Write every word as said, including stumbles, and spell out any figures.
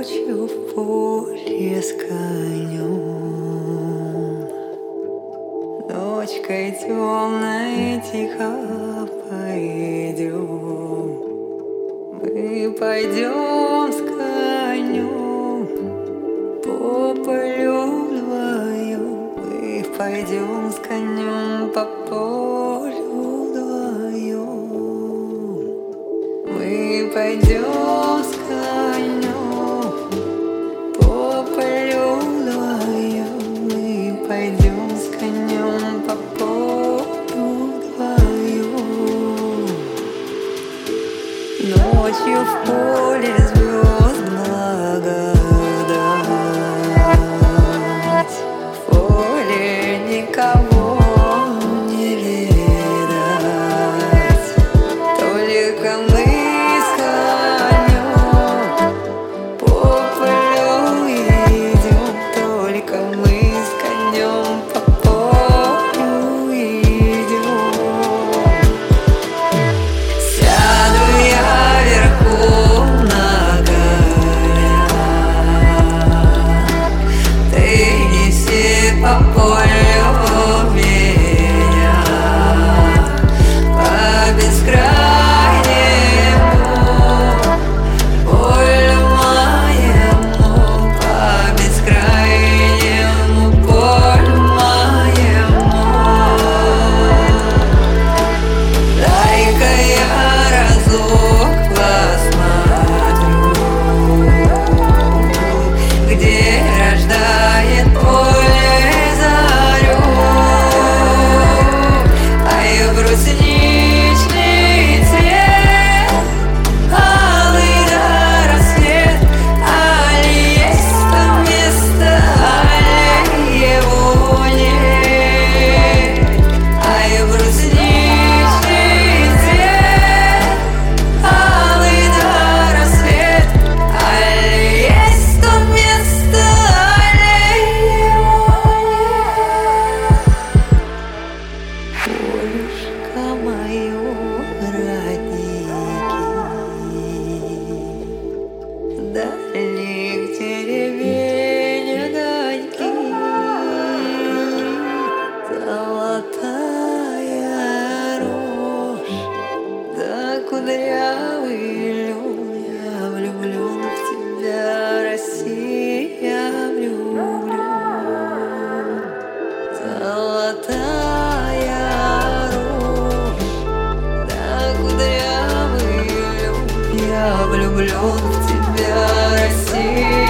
Ночью в поле с конем, ночкой темной тихо пойдем. Мы пойдем с конем по полю вдвоем. Мы пойдем с конем по полю вдвоем. Мы пойдем с конем по полю вдвоем. Мы пойдем с конем по полю вдвоем. Ночью в поле звезд благодать, в поле никого не видать, только мы с конем по полю идем, только мы с конем по полю идем. Сяду я верхом на коня, ты неси по полю меня, по бескрайнему полю моему, по бескрайнему полю моему. Дай-ка я разок посмотрю, где рождает поле зарю, ай, брусничный цвет, алый до рассвет, али есть то место, али его нет. Ай, брусничный цвет, алый до рассвет, али есть то место, али его нет. Полюшка мое, родники, дальних деревень огоньки, золотая рожь, да кудрявый лен. Я влюблен в тебя, Россия, влюблен. Золотая рожь, да кудрявый лен. Я влюблен в тебя, Россия.